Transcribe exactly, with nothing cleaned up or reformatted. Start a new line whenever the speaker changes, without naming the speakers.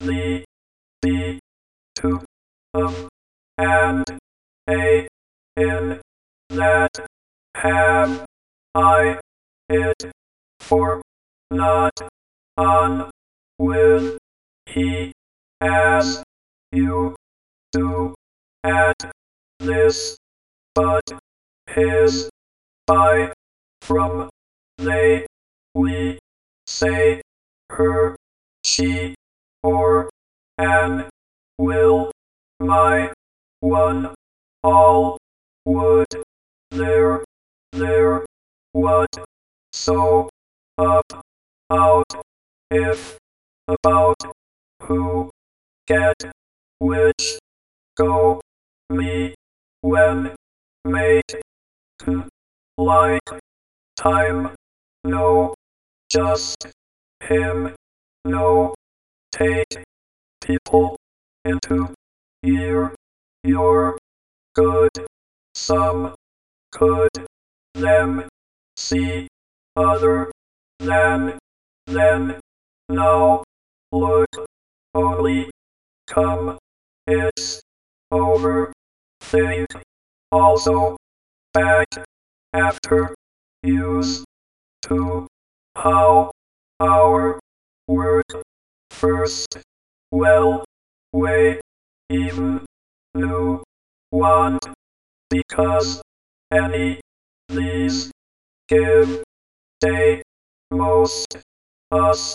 the, the, to, of, and, a, in, that, have, I, it, for, not, on, with, he, as, you, do, at, this, but, his, by, from, they, we, say, her, she, or, an, will, my, one, all, would, there, their, what, so, up, out, if, about, who, get, which, go, me, when, mate, to, like, time, no, just, him, no, take, people, into, year, your, good, some, could, them, see, other, than, then, now, look, only, come, it's, over, think, also, back, after, use, to, how, our, work, first, well, way, even, new, want, because, any, these, give, day, most, us,